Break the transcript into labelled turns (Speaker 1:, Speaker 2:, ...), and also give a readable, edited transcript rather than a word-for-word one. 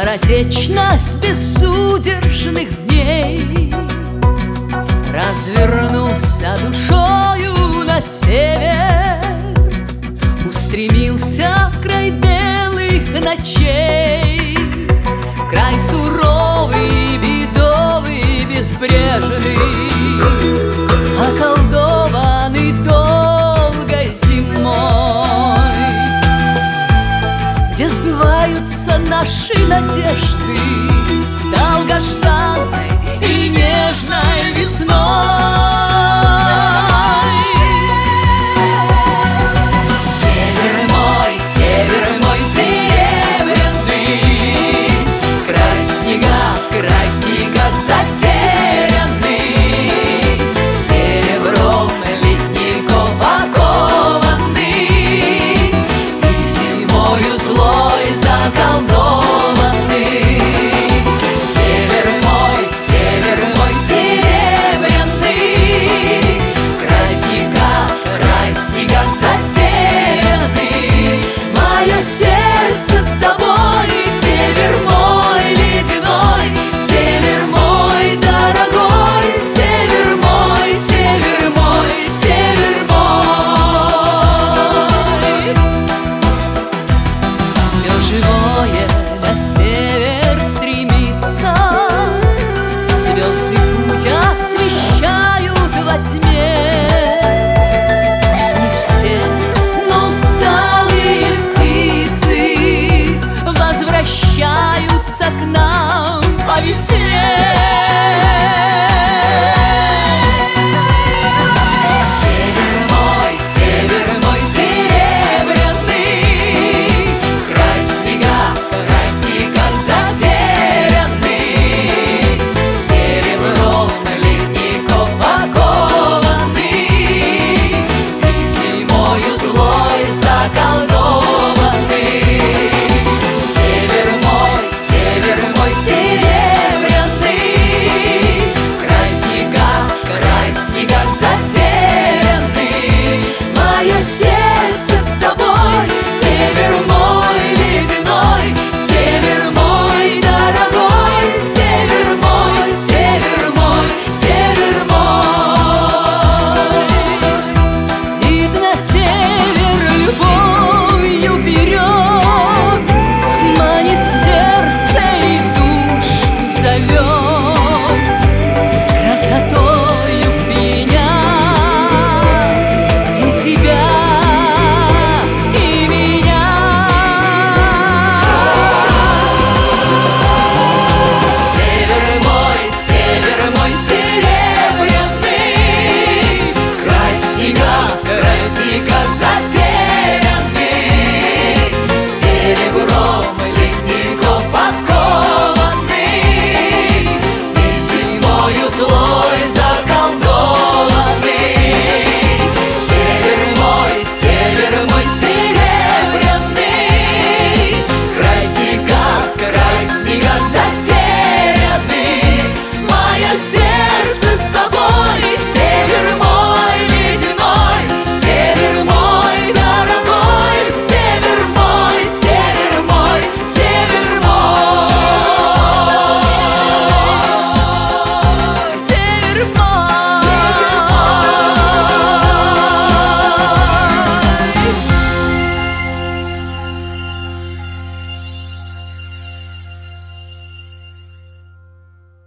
Speaker 1: скоротечность безудержных дней. Развернулся душою на север, устремился в край белых ночей, край суровый, бедовый, безбрежный, околдованный долгой зимой, где сбываются наши надежды долгожданной и нежной весной. Север мой серебряный, край снега затерянный, серебром ледников окованный и зимою злой заколдованный. Север мой серебряный, край снега затерянный, мое сердце с тобой, север мой ледяной, север мой дорогой, север мой, север мой, север мой. Все живое на север стремится, звезды путь освещают во тьме. Пусть не все, но усталые птицы возвращаются к нам по весне.